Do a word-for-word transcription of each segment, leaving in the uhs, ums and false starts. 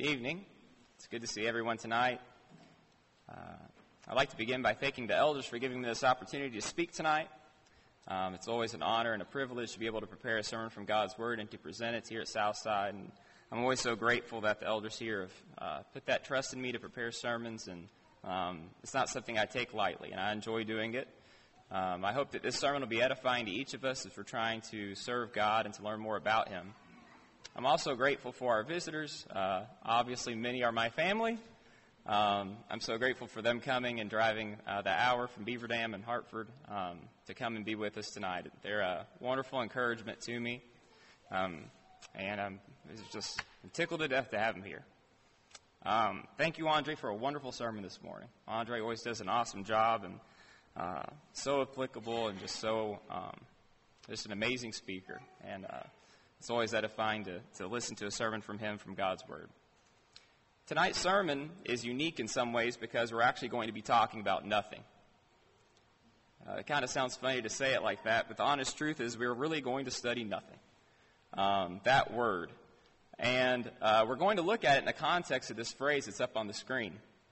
Evening. It's good to see everyone tonight. Uh, I'd like to begin by thanking the elders for giving me this opportunity to speak tonight. Um, it's always an honor and a privilege to be able to prepare a sermon from God's Word and to present it here at Southside. And I'm always so grateful that the elders here have uh, put that trust in me to prepare sermons, and um, it's not something I take lightly, and I enjoy doing it. Um, I hope that this sermon will be edifying to each of us as we're trying to serve God and to learn more about Him. I'm also grateful for our visitors. Uh, obviously, many are my family. Um, I'm so grateful for them coming and driving uh, the hour from Beaver Dam and Hartford um, to come and be with us tonight. They're a wonderful encouragement to me, um, and I'm it's just I'm tickled to death to have them here. Um, thank you, Andre, for a wonderful sermon this morning. Andre always does an awesome job and uh, so applicable and just so um, just an amazing speaker. And uh, It's always edifying to, to listen to a sermon from him from God's Word. Tonight's sermon is unique in some ways because we're actually going to be talking about nothing. Uh, it kind of sounds funny to say it like that, but the honest truth is we're really going to study nothing, um, that word. And uh, we're going to look at it in the context of this phrase that's up on the screen.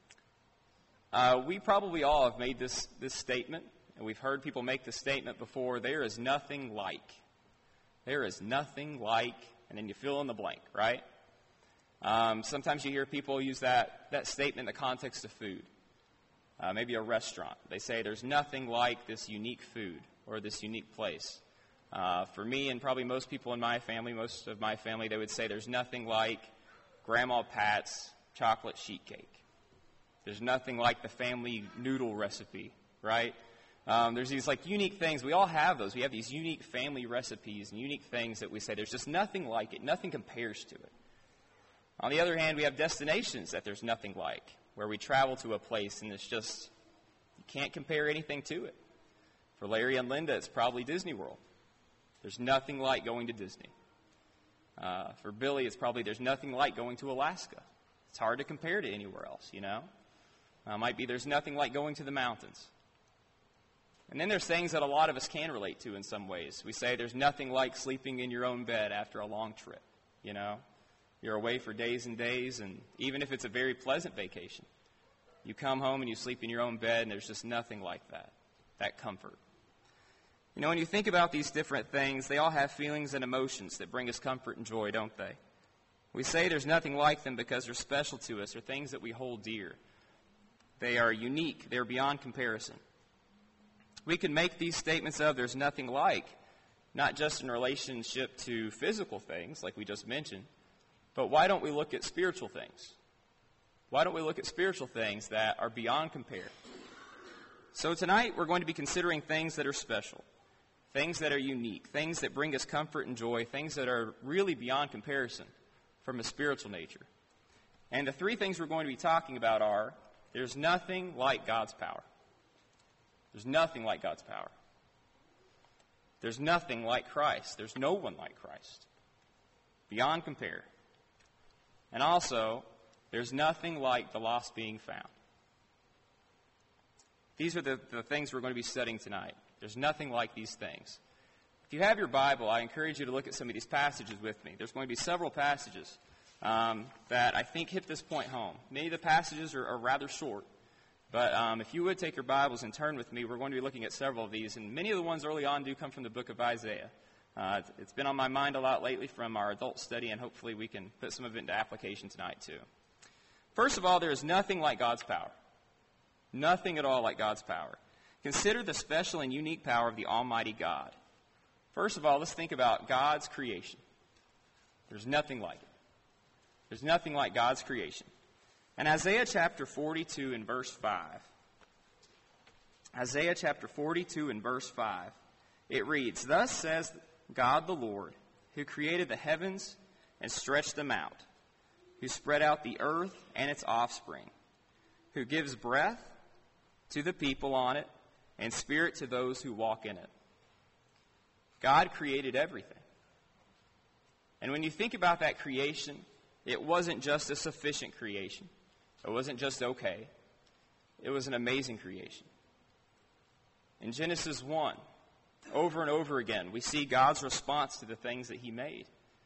Uh, we probably all have made this, this statement, and we've heard people make this statement before: there is nothing like. There is nothing like, and then you fill in the blank, right? Um, sometimes you hear people use that, that statement in the context of food. Uh, maybe a restaurant. They say there's nothing like this unique food or this unique place. Uh, for me and probably most people in my family, most of my family, they would say there's nothing like Grandma Pat's chocolate sheet cake. There's nothing like the family noodle recipe, right? Um, there's these like unique things. We all have those. We have these unique family recipes and unique things that we say there's just nothing like it. Nothing compares to it. On the other hand, we have destinations that there's nothing like, where we travel to a place and it's just, you can't compare anything to it. For Larry and Linda, it's probably Disney World. There's nothing like going to Disney. Uh, for Billy, it's probably there's nothing like going to Alaska. It's hard to compare to anywhere else, you know. Uh, might be there's nothing like going to the mountains. And then there's things that a lot of us can relate to in some ways. We say there's nothing like sleeping in your own bed after a long trip, you know. You're away for days and days, and even if it's a very pleasant vacation, you come home and you sleep in your own bed, and there's just nothing like that, that comfort. You know, when you think about these different things, they all have feelings and emotions that bring us comfort and joy, don't they? We say there's nothing like them because they're special to us, or things that we hold dear. They are unique. They're beyond comparison. We can make these statements of there's nothing like, not just in relationship to physical things, like we just mentioned, but why don't we look at spiritual things? Why don't we look at spiritual things that are beyond compare? So tonight we're going to be considering things that are special, things that are unique, things that bring us comfort and joy, things that are really beyond comparison from a spiritual nature. And the three things we're going to be talking about are, there's nothing like God's power. There's nothing like God's power. There's nothing like Christ. There's no one like Christ. Beyond compare. And also, there's nothing like the lost being found. These are the, the things we're going to be studying tonight. There's nothing like these things. If you have your Bible, I encourage you to look at some of these passages with me. There's going to be several passages um, that I think hit this point home. Many of the passages are, are rather short. But um, if you would take your Bibles and turn with me, we're going to be looking at several of these. And many of the ones early on do come from the book of Isaiah. Uh, it's, it's been on my mind a lot lately from our adult study, and hopefully we can put some of it into application tonight too. First of all, there is nothing like God's power. Nothing at all like God's power. Consider the special and unique power of the Almighty God. First of all, let's think about God's creation. There's nothing like it. There's nothing like God's creation. In Isaiah chapter forty-two and verse five, Isaiah chapter forty-two and verse five, it reads, "Thus says God the Lord, who created the heavens and stretched them out, who spread out the earth and its offspring, who gives breath to the people on it and spirit to those who walk in it." God created everything. And when you think about that creation, it wasn't just a sufficient creation. It wasn't just okay. It was an amazing creation. In Genesis one, over and over again, we see God's response to the things that He made.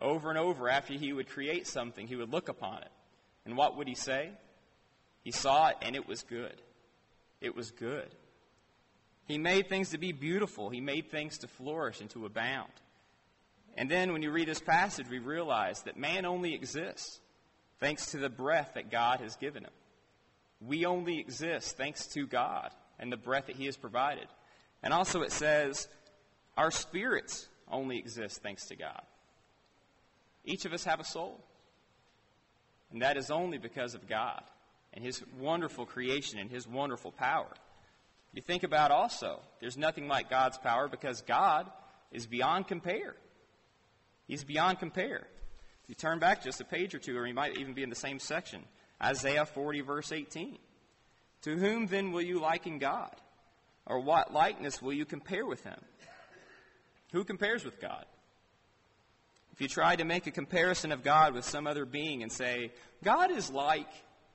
Over and over, after he would create something, he would look upon it. And what would he say? He saw it, and it was good. It was good. He made things to be beautiful. He made things to flourish and to abound. And then when you read this passage, we realize that man only exists thanks to the breath that God has given him. We only exist thanks to God and the breath that he has provided. And also it says our spirits only exist thanks to God. Each of us have a soul. And that is only because of God and his wonderful creation and his wonderful power. You think about also, there's nothing like God's power because God is beyond compare. He's beyond compare. If you turn back just a page or two, or you might even be in the same section, Isaiah forty, verse eighteen. To whom then will you liken God? Or what likeness will you compare with him? Who compares with God? If you try to make a comparison of God with some other being and say, God is like,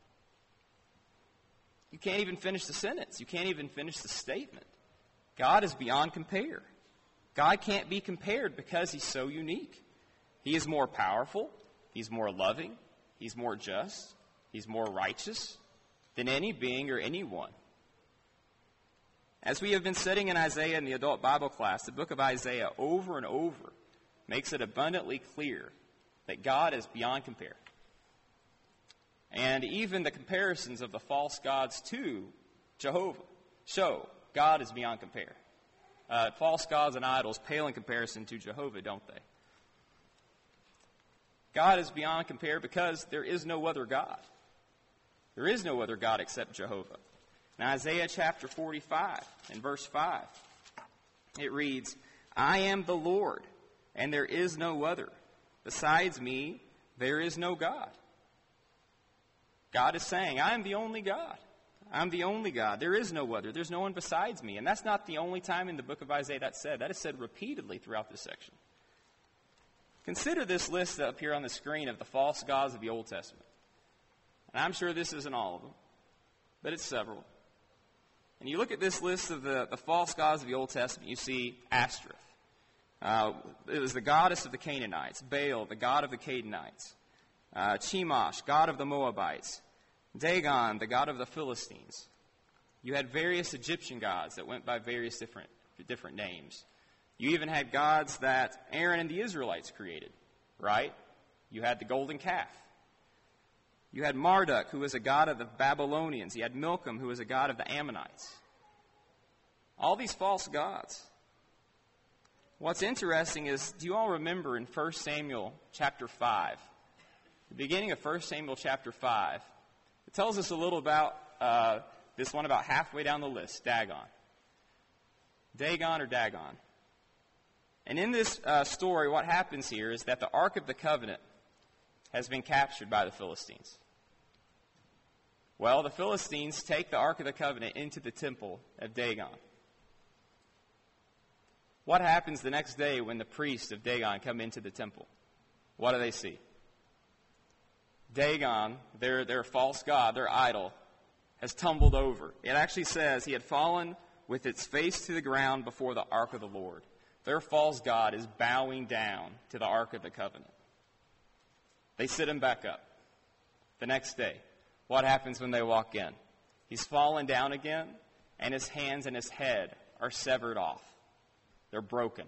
you can't even finish the sentence. You can't even finish the statement. God is beyond compare. God can't be compared because he's so unique. He is more powerful. He's more loving. He's more just. He's more righteous than any being or anyone. As we have been studying in Isaiah in the adult Bible class, the book of Isaiah over and over makes it abundantly clear that God is beyond compare. And even the comparisons of the false gods to Jehovah show God is beyond compare. Uh, false gods and idols pale in comparison to Jehovah, don't they? God is beyond compare because there is no other God. There is no other God except Jehovah. In Isaiah chapter forty-five, in verse five, it reads, I am the Lord, and there is no other. Besides me, there is no God. God is saying, I am the only God. I'm the only God. There is no other. There's no one besides me. And that's not the only time in the book of Isaiah that's said. That is said repeatedly throughout this section. Consider this list up here on the screen of the false gods of the Old Testament. And I'm sure this isn't all of them, but it's several. And you look at this list of the, the false gods of the Old Testament, you see Ashtoreth. Uh, it was the goddess of the Canaanites. Baal, the god of the Canaanites. Uh, Chemosh, god of the Moabites. Dagon, the god of the Philistines. You had various Egyptian gods that went by various different, different names. You even had gods that Aaron and the Israelites created, right? You had the golden calf. You had Marduk, who was a god of the Babylonians. You had Milcom, who was a god of the Ammonites. All these false gods. What's interesting is, do you all remember in First Samuel chapter five, the beginning of First Samuel chapter five, it tells us a little about uh, this one about halfway down the list, Dagon. Dagon or Dagon. And in this uh, story, what happens here is that the Ark of the Covenant has been captured by the Philistines. Well, the Philistines take the Ark of the Covenant into the temple of Dagon. What happens the next day when the priests of Dagon come into the temple? What do they see? Dagon, their, their false god, their idol, has tumbled over. It actually says he had fallen with its face to the ground before the Ark of the Lord. Their false god is bowing down to the Ark of the Covenant. They sit him back up. The next day, what happens when they walk in? He's fallen down again, and his hands and his head are severed off. They're broken.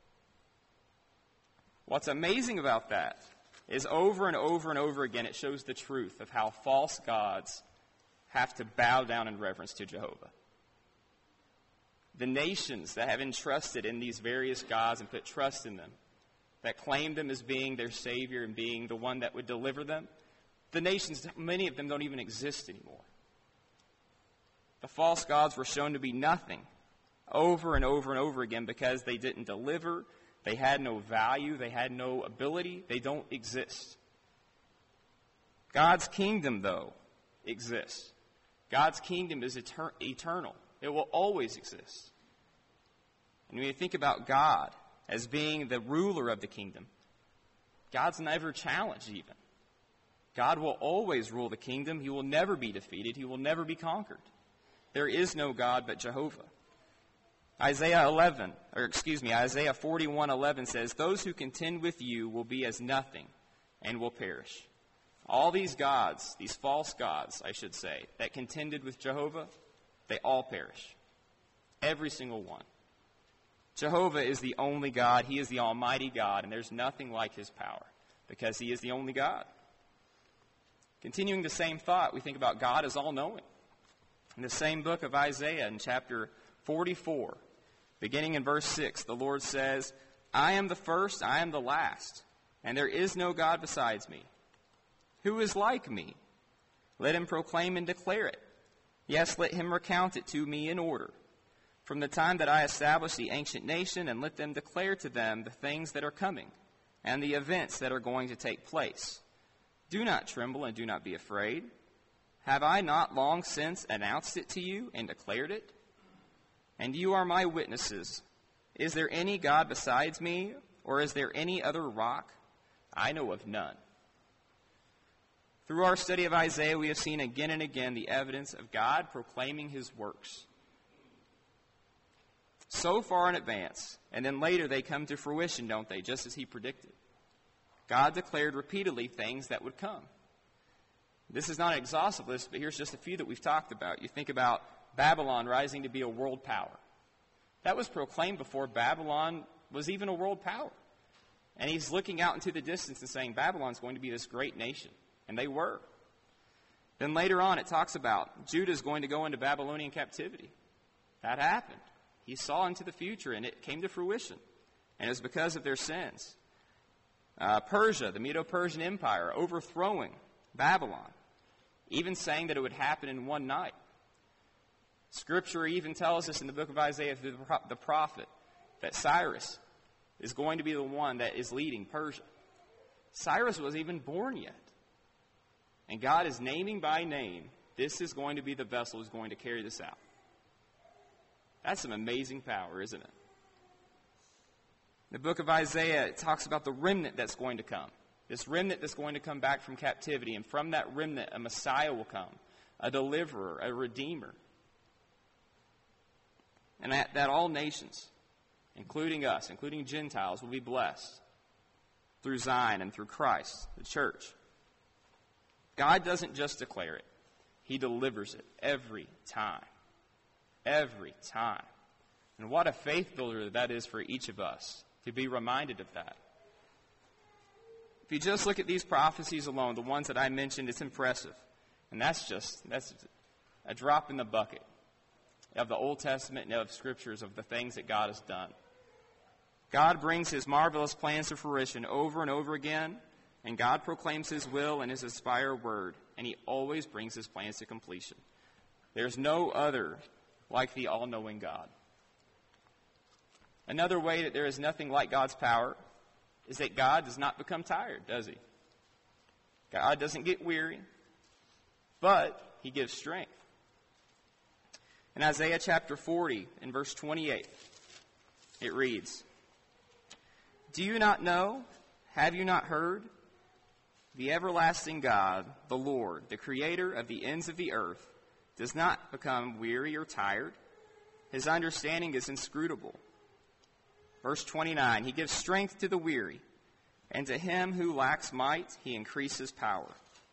What's amazing about that is over and over and over again it shows the truth of how false gods have to bow down in reverence to Jehovah. The nations that have entrusted in these various gods and put trust in them, that claim them as being their Savior and being the one that would deliver them, the nations, many of them don't even exist anymore. The false gods were shown to be nothing over and over and over again because they didn't deliver, they had no value, they had no ability, they don't exist. God's kingdom, though, exists. God's kingdom is eter- eternal. It will always exist. And when you think about God as being the ruler of the kingdom, God's never challenged even. God will always rule the kingdom. He will never be defeated. He will never be conquered. There is no God but Jehovah. Isaiah eleven, or excuse me, Isaiah forty-one eleven says, "Those who contend with you will be as nothing and will perish." All these gods, these false gods, I should say, that contended with Jehovah, they all perish. Every single one. Jehovah is the only God. He is the Almighty God, and there's nothing like his power because he is the only God. Continuing the same thought, we think about God as all-knowing. In the same book of Isaiah, in chapter forty-four, beginning in verse six, the Lord says, "I am the first, I am the last, and there is no God besides me. Who is like me? Let him proclaim and declare it. Yes, let him recount it to me in order. From the time that I established the ancient nation, and let them declare to them the things that are coming, and the events that are going to take place. Do not tremble and do not be afraid. Have I not long since announced it to you and declared it? And you are my witnesses. Is there any God besides me, or is there any other rock? I know of none." Through our study of Isaiah, we have seen again and again the evidence of God proclaiming his works so far in advance, and then later they come to fruition, don't they, just as he predicted. God declared repeatedly things that would come. This is not an exhaustive list, but here's just a few that we've talked about. You think about Babylon rising to be a world power. That was proclaimed before Babylon was even a world power. And he's looking out into the distance and saying, Babylon's going to be this great nation. And they were. Then later on it talks about Judah's going to go into Babylonian captivity. That happened. He saw into the future, and it came to fruition. And it was because of their sins. Uh, Persia, the Medo-Persian Empire, overthrowing Babylon, even saying that it would happen in one night. Scripture even tells us in the book of Isaiah through the prophet that Cyrus is going to be the one that is leading Persia. Cyrus wasn't even born yet. And God is naming by name, this is going to be the vessel who's going to carry this out. That's some amazing power, isn't it? The book of Isaiah, it talks about the remnant that's going to come. This remnant that's going to come back from captivity. And from that remnant, a Messiah will come. A deliverer, a redeemer. And that, that all nations, including us, including Gentiles, will be blessed through Zion and through Christ, the church. God doesn't just declare it. He delivers it every time. Every time. And what a faith builder that is for each of us, to be reminded of that. If you just look at these prophecies alone, the ones that I mentioned, it's impressive. And that's just, that's a drop in the bucket of the Old Testament and of Scriptures of the things that God has done. God brings his marvelous plans to fruition over and over again, and God proclaims his will and his inspired word, and he always brings his plans to completion. There's no other like the all-knowing God. Another way that there is nothing like God's power is that God does not become tired, does he? God doesn't get weary, but he gives strength. In Isaiah chapter forty, in verse twenty-eight, it reads, "Do you not know? Have you not heard? The everlasting God, the Lord, the creator of the ends of the earth, does not become weary or tired. His understanding is inscrutable." Verse twenty-nine, "He gives strength to the weary, and to him who lacks might, he increases power."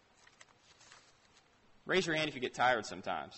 Raise your hand if you get tired sometimes.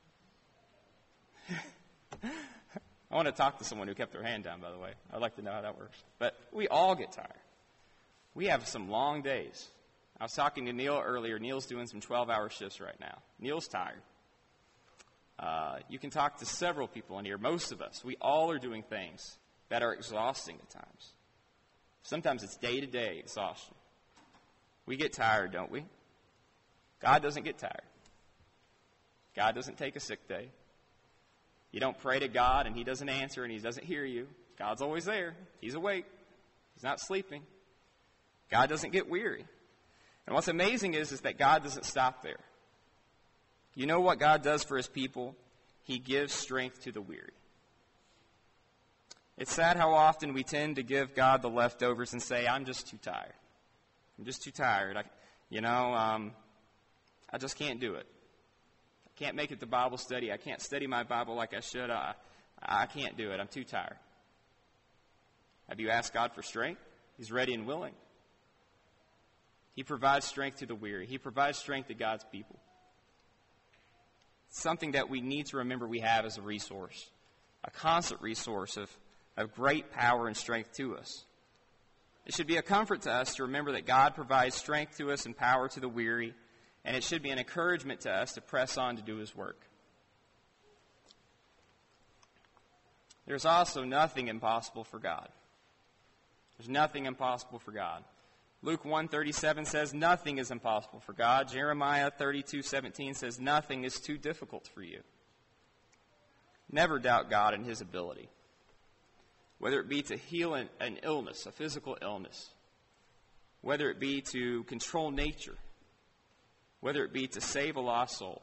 I want to talk to someone who kept their hand down, by the way. I'd like to know how that works. But we all get tired. We have some long days. I was talking to Neil earlier. Neil's doing some twelve-hour shifts right now. Neil's tired. Uh, you can talk to several people in here, most of us. We all are doing things that are exhausting at times. Sometimes it's day-to-day exhaustion. We get tired, don't we? God doesn't get tired. God doesn't take a sick day. You don't pray to God and he doesn't answer and he doesn't hear you. God's always there. He's awake. He's not sleeping. God doesn't get weary. And what's amazing is, is that God doesn't stop there. You know what God does for his people? He gives strength to the weary. It's sad how often we tend to give God the leftovers and say, I'm just too tired. I'm just too tired. I, you know, um, I just can't do it. I can't make it to Bible study. I can't study my Bible like I should. I, I can't do it. I'm too tired. Have you asked God for strength? He's ready and willing. He provides strength to the weary. He provides strength to God's people. It's something that we need to remember we have as a resource, a constant resource of, of great power and strength to us. It should be a comfort to us to remember that God provides strength to us and power to the weary, and it should be an encouragement to us to press on to do His work. There's also nothing impossible for God. There's nothing impossible for God. Luke one thirty-seven says nothing is impossible for God. Jeremiah thirty-two seventeen says nothing is too difficult for you. Never doubt God and His ability. Whether it be to heal an, an illness, a physical illness, whether it be to control nature, whether it be to save a lost soul,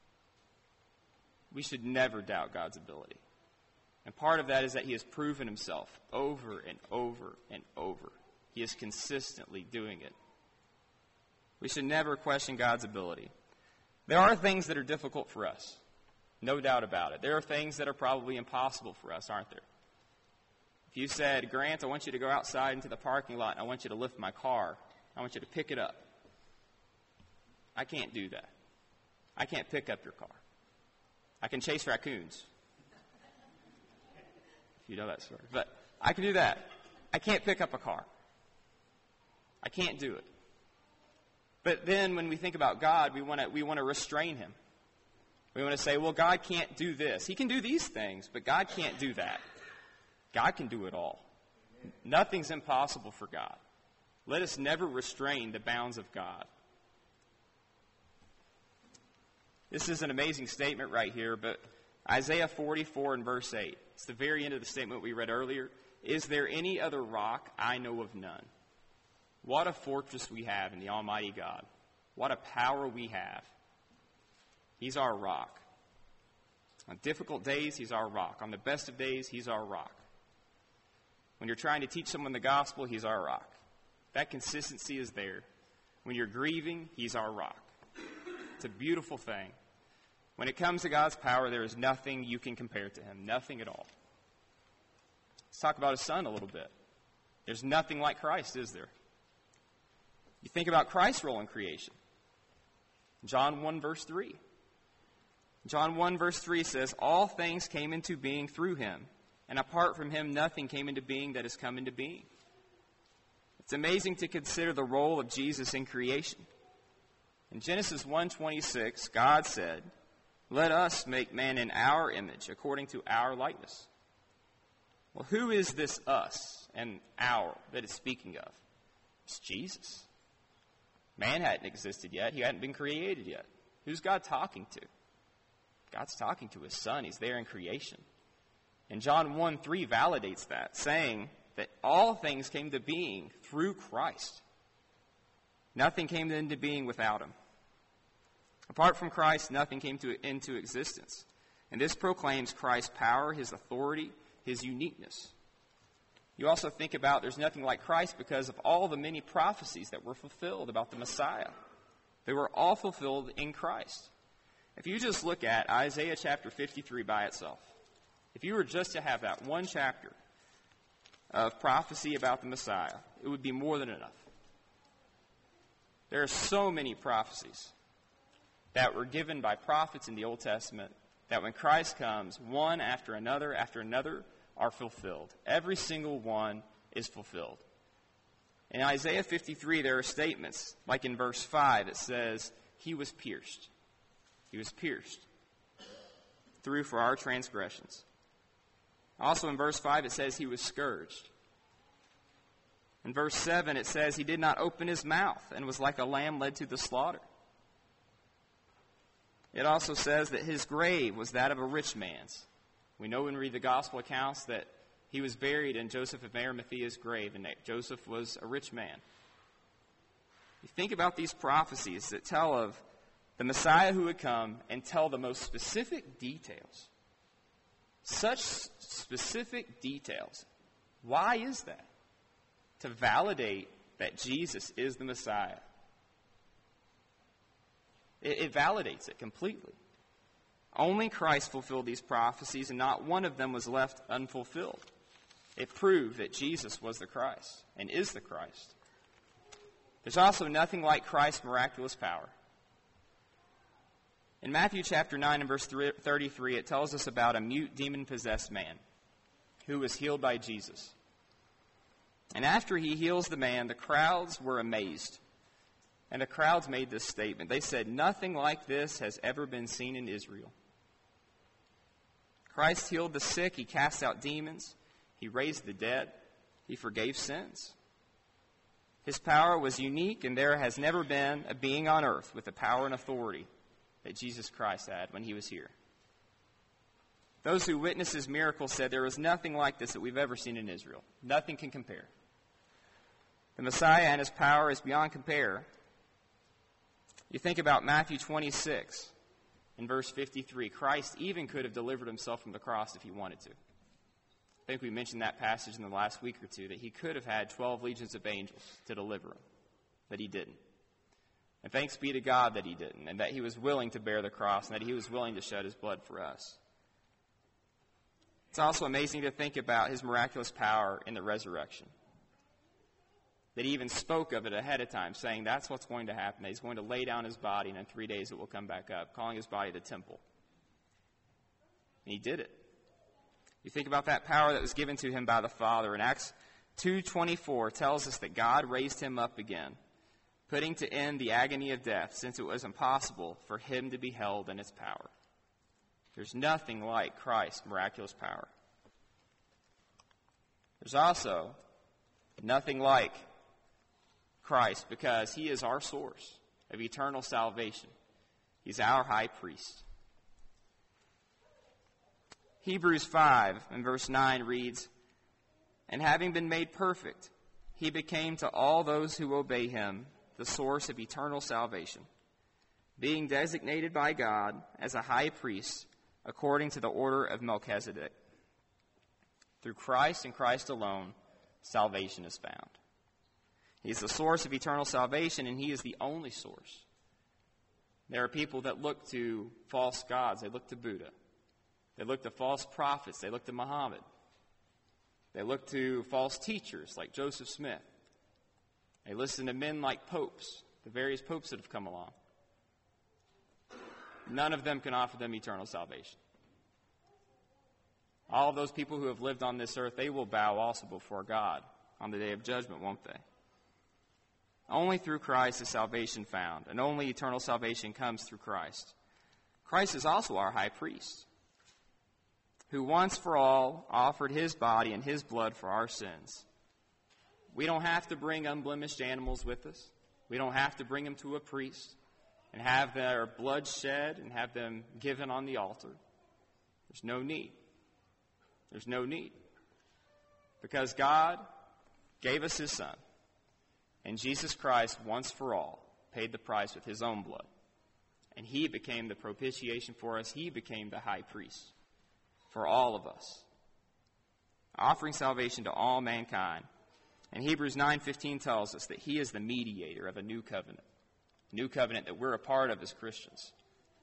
we should never doubt God's ability. And part of that is that He has proven Himself over and over and over. He is consistently doing it. We should never question God's ability. There are things that are difficult for us, no doubt about it. There are things that are probably impossible for us, aren't there? If you said, Grant, I want you to go outside into the parking lot and I want you to lift my car, I want you to pick it up. I can't do that. I can't pick up your car. I can chase raccoons. You know that story. But I can do that. I can't pick up a car. I can't do it. But then when we think about God, we want to we want to restrain Him. We want to say, well, God can't do this. He can do these things, but God can't do that. God can do it all. Nothing's impossible for God. Let us never restrain the bounds of God. This is an amazing statement right here, but Isaiah forty-four and verse eight. It's the very end of the statement we read earlier. Is there any other rock? I know of none. What a fortress we have in the Almighty God. What a power we have. He's our rock. On difficult days, He's our rock. On the best of days, He's our rock. When you're trying to teach someone the gospel, He's our rock. That consistency is there. When you're grieving, He's our rock. It's a beautiful thing. When it comes to God's power, there is nothing you can compare to Him. Nothing at all. Let's talk about His Son a little bit. There's nothing like Christ, is there? You think about Christ's role in creation. John one, verse three. John one, verse three says, all things came into being through Him, and apart from Him, nothing came into being that has come into being. It's amazing to consider the role of Jesus in creation. In Genesis one twenty-six, God said, let us make man in our image, according to our likeness. Well, who is this us and our that it's speaking of? It's Jesus. Man hadn't existed yet. He hadn't been created yet. Who's God talking to? God's talking to His Son. He's there in creation. And John one three validates that, saying that all things came to being through Christ. Nothing came into being without Him. Apart from Christ, nothing came to, into existence. And this proclaims Christ's power, His authority, His uniqueness. You also think about there's nothing like Christ because of all the many prophecies that were fulfilled about the Messiah. They were all fulfilled in Christ. If you just look at Isaiah chapter fifty-three by itself, if you were just to have that one chapter of prophecy about the Messiah, it would be more than enough. There are so many prophecies that were given by prophets in the Old Testament that when Christ comes, one after another after another are fulfilled. Every single one is fulfilled. In Isaiah fifty-three, there are statements, like in verse five, it says, He was pierced. He was pierced through for our transgressions. Also in verse five, it says He was scourged. In verse seven, it says He did not open His mouth and was like a lamb led to the slaughter. It also says that His grave was that of a rich man's. We know when we read the gospel accounts that He was buried in Joseph of Arimathea's grave, and that Joseph was a rich man. You think about these prophecies that tell of the Messiah who would come and tell the most specific details. Such specific details. Why is that? To validate that Jesus is the Messiah. It, it validates it completely. Only Christ fulfilled these prophecies, and not one of them was left unfulfilled. It proved that Jesus was the Christ and is the Christ. There's also nothing like Christ's miraculous power. In Matthew chapter nine and verse thirty-three, it tells us about a mute, demon-possessed man who was healed by Jesus. And after he heals the man, the crowds were amazed. And the crowds made this statement. They said, "Nothing like this has ever been seen in Israel." Christ healed the sick. He cast out demons. He raised the dead. He forgave sins. His power was unique, and there has never been a being on earth with the power and authority that Jesus Christ had when he was here. Those who witnessed his miracles said there was nothing like this that we've ever seen in Israel. Nothing can compare. The Messiah and his power is beyond compare. You think about Matthew twenty-six in verse fifty-three. Christ even could have delivered himself from the cross if he wanted to. I think we mentioned that passage in the last week or two, that he could have had twelve legions of angels to deliver him, but he didn't. And thanks be to God that he didn't, and that he was willing to bear the cross, and that he was willing to shed his blood for us. It's also amazing to think about his miraculous power in the resurrection. That he even spoke of it ahead of time, saying that's what's going to happen. That he's going to lay down his body, and in three days it will come back up, calling his body the temple. And he did it. You think about that power that was given to him by the Father. In Acts two twenty-four tells us that God raised him up again, putting to end the agony of death, since it was impossible for him to be held in its power. There's nothing like Christ's miraculous power. There's also nothing like Christ, because he is our source of eternal salvation. He's our high priest. Hebrews five and verse nine reads, "And having been made perfect, he became to all those who obey him the source of eternal salvation, being designated by God as a high priest according to the order of Melchizedek. Through Christ and Christ alone, salvation is found." He's the source of eternal salvation, and he is the only source. There are people that look to false gods. They look to Buddha. They look to false prophets. They look to Muhammad. They look to false teachers like Joseph Smith. They listen to men like popes, the various popes that have come along. None of them can offer them eternal salvation. All of those people who have lived on this earth, they will bow also before God on the day of judgment, won't they? Only through Christ is salvation found, and only eternal salvation comes through Christ. Christ is also our high priest, who once for all offered his body and his blood for our sins. We don't have to bring unblemished animals with us. We don't have to bring them to a priest and have their blood shed and have them given on the altar. There's no need. There's no need. Because God gave us his Son. And Jesus Christ, once for all, paid the price with his own blood. And he became the propitiation for us. He became the high priest for all of us, offering salvation to all mankind. And Hebrews nine fifteen tells us that he is the mediator of a new covenant, a new covenant that we're a part of as Christians.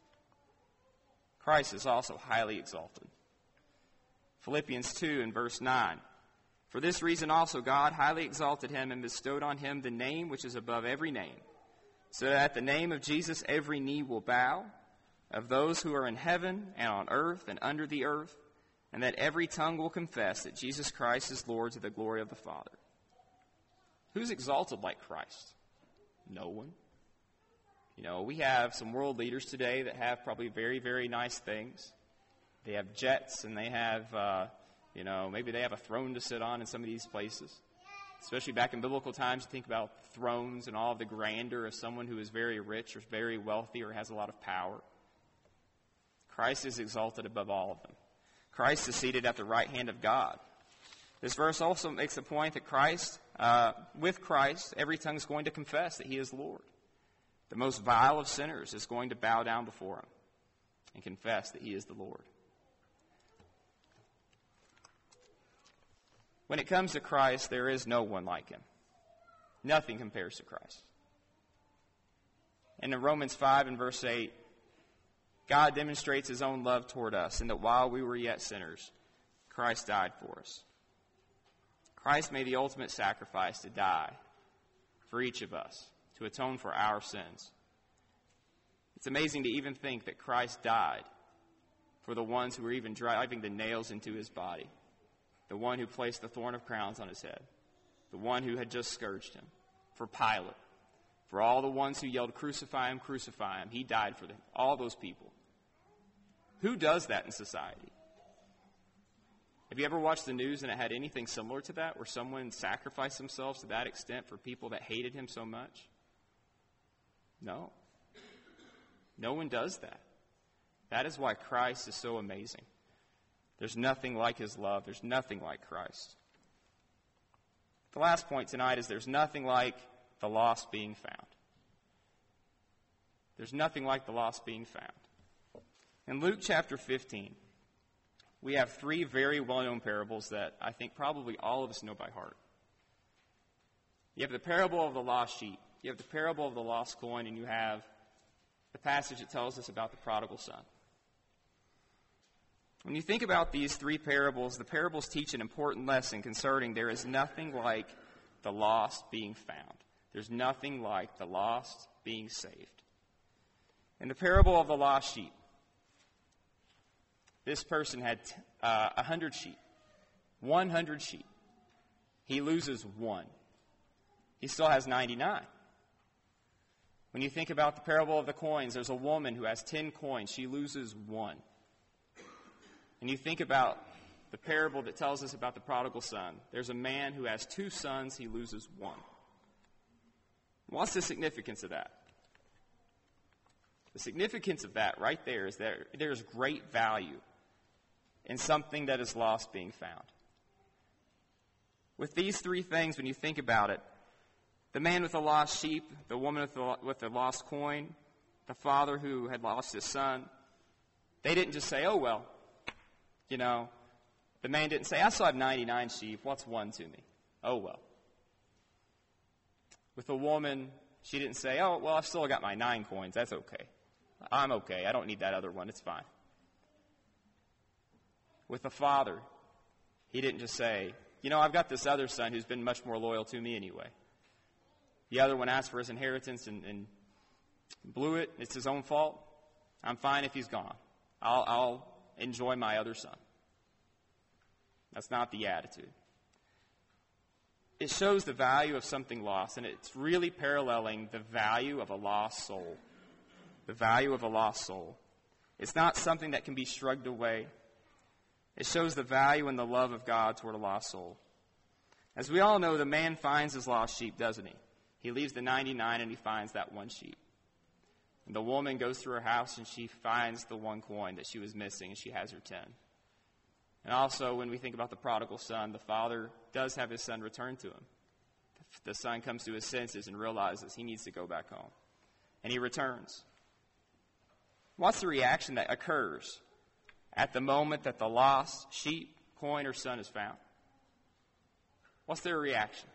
Christ is also highly exalted. Philippians two and verse nine. "For this reason also God highly exalted him and bestowed on him the name which is above every name, so that at the name of Jesus every knee will bow, of those who are in heaven and on earth and under the earth, and that every tongue will confess that Jesus Christ is Lord, to the glory of the Father." Who's exalted like Christ? No one. You know, we have some world leaders today that have probably very, very nice things. They have jets, and they have, uh, you know, maybe they have a throne to sit on in some of these places. Especially back in biblical times, you think about thrones and all of the grandeur of someone who is very rich or very wealthy or has a lot of power. Christ is exalted above all of them. Christ is seated at the right hand of God. This verse also makes the point that Christ, uh, with Christ, every tongue is going to confess that he is Lord. The most vile of sinners is going to bow down before him and confess that he is the Lord. When it comes to Christ, there is no one like him. Nothing compares to Christ. And in Romans five and verse eight, God demonstrates his own love toward us, and that while we were yet sinners, Christ died for us. Christ made the ultimate sacrifice to die for each of us, to atone for our sins. It's amazing to even think that Christ died for the ones who were even driving the nails into his body, the one who placed the thorn of crowns on his head, the one who had just scourged him, for Pilate, for all the ones who yelled, "Crucify him, crucify him." He died for them, all those people. Who does that in society? Have you ever watched the news and it had anything similar to that, where someone sacrificed themselves to that extent for people that hated him so much? No. No one does that. That is why Christ is so amazing. There's nothing like his love. There's nothing like Christ. The last point tonight is there's nothing like the lost being found. There's nothing like the lost being found. In Luke chapter fifteen, we have three very well-known parables that I think probably all of us know by heart. You have the parable of the lost sheep, you have the parable of the lost coin, and you have the passage that tells us about the prodigal son. When you think about these three parables, the parables teach an important lesson concerning there is nothing like the lost being found. There's nothing like the lost being saved. In the parable of the lost sheep, this person had uh, one hundred sheep, one hundred sheep. He loses one. He still has ninety-nine. When you think about the parable of the coins, there's a woman who has ten coins. She loses one. And you think about the parable that tells us about the prodigal son. There's a man who has two sons. He loses one. What's the significance of that? The significance of that right there is that there's great value in something that is lost being found. With these three things, when you think about it, the man with the lost sheep, the woman with the, with the lost coin, the father who had lost his son, they didn't just say, "Oh, well, you know," the man didn't say, "I still have ninety-nine sheep. What's one to me? Oh, well." With the woman, she didn't say, "Oh, well, I've still got my nine coins. That's okay. I'm okay. I don't need that other one. It's fine." With the father, he didn't just say, "You know, I've got this other son who's been much more loyal to me anyway. The other one asked for his inheritance and, and blew it. It's his own fault. I'm fine if he's gone. I'll, I'll enjoy my other son." That's not the attitude. It shows the value of something lost, and it's really paralleling the value of a lost soul. The value of a lost soul. It's not something that can be shrugged away. It shows the value and the love of God toward a lost soul. As we all know, the man finds his lost sheep, doesn't he? He leaves the ninety-nine and he finds that one sheep. And the woman goes through her house and she finds the one coin that she was missing, and she has her ten. And also, when we think about the prodigal son, the father does have his son returned to him. The son comes to his senses and realizes he needs to go back home. And he returns. What's the reaction that occurs at the moment that the lost sheep, coin, or son is found? What's their reaction?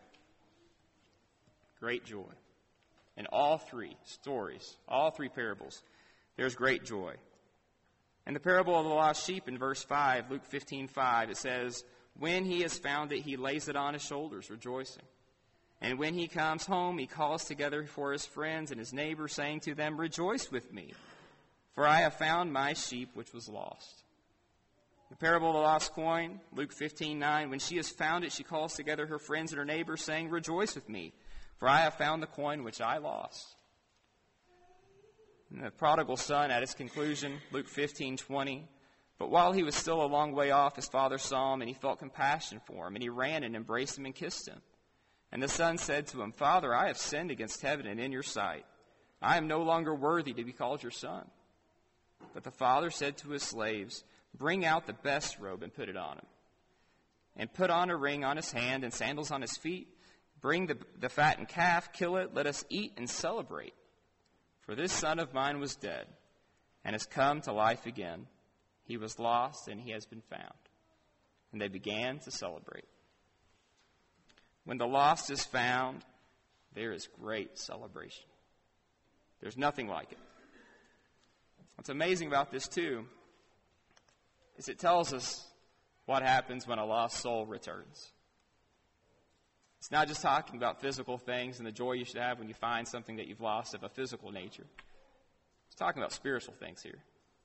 Great joy. In all three stories, all three parables, there's great joy. In the parable of the lost sheep in verse five, Luke fifteen five, it says, "When he has found it, he lays it on his shoulders, rejoicing. And when he comes home, he calls together for his friends and his neighbors, saying to them, 'Rejoice with me, for I have found my sheep which was lost.'" The parable of the lost coin, Luke fifteen nine, "When she has found it, she calls together her friends and her neighbors, saying, 'Rejoice with me, for I have found the coin which I lost.'" And the prodigal son, at his conclusion, Luke fifteen twenty, "But while he was still a long way off, his father saw him, and he felt compassion for him, and he ran and embraced him and kissed him. And the son said to him, 'Father, I have sinned against heaven and in your sight. I am no longer worthy to be called your son.' But the father said to his slaves, 'Bring out the best robe and put it on him, and put on a ring on his hand and sandals on his feet. Bring the, the fattened calf, kill it, let us eat and celebrate. For this son of mine was dead and has come to life again. He was lost and he has been found.' And they began to celebrate." When the lost is found, there is great celebration. There's nothing like it. What's amazing about this, too, is it tells us what happens when a lost soul returns. It's not just talking about physical things and the joy you should have when you find something that you've lost of a physical nature. It's talking about spiritual things here.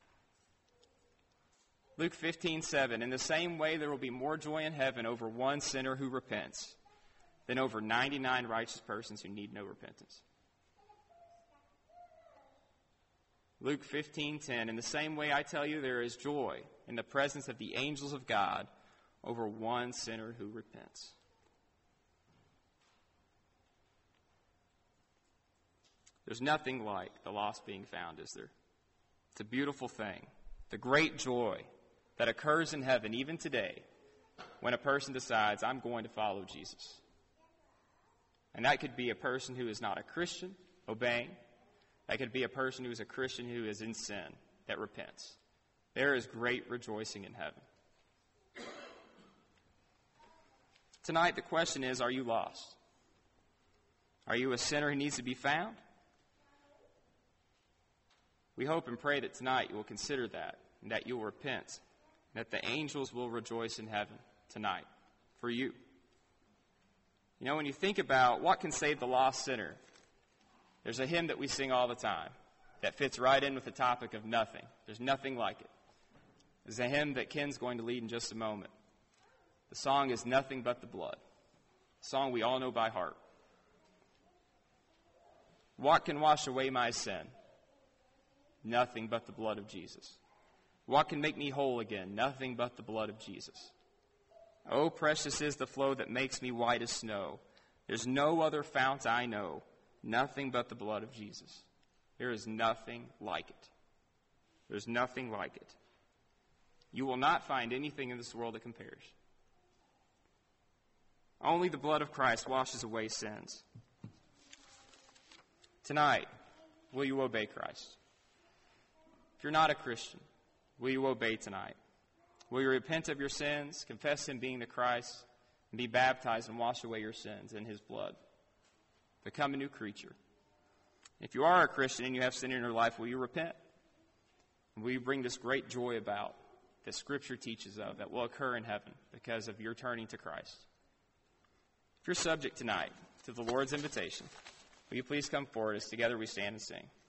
Luke fifteen seven, in the same way there will be more joy in heaven over one sinner who repents than over ninety-nine righteous persons who need no repentance. Luke fifteen ten, in the same way I tell you there is joy in the presence of the angels of God over one sinner who repents. There's nothing like the lost being found, is there? It's a beautiful thing. The great joy that occurs in heaven even today when a person decides, I'm going to follow Jesus. And that could be a person who is not a Christian, obeying. That could be a person who is a Christian who is in sin, that repents. There is great rejoicing in heaven. Tonight, the question is, are you lost? Are you a sinner who needs to be found? We hope and pray that tonight you will consider that, and that you will repent, and that the angels will rejoice in heaven tonight for you. You know, when you think about what can save the lost sinner, there's a hymn that we sing all the time that fits right in with the topic of nothing. There's nothing like it. It's a hymn that Ken's going to lead in just a moment. The song is Nothing But the Blood, a song we all know by heart. What can wash away my sin? Nothing but the blood of Jesus. What can make me whole again? Nothing but the blood of Jesus. Oh, precious is the flow that makes me white as snow. There's no other fount I know. Nothing but the blood of Jesus. There is nothing like it. There's nothing like it. You will not find anything in this world that compares. Only the blood of Christ washes away sins. Tonight, will you obey Christ? If you're not a Christian, will you obey tonight? Will you repent of your sins, confess Him being the Christ, and be baptized and wash away your sins in His blood? Become a new creature. If you are a Christian and you have sin in your life, will you repent? And will you bring this great joy about that Scripture teaches of that will occur in heaven because of your turning to Christ? If you're subject tonight to the Lord's invitation, will you please come forward as together we stand and sing?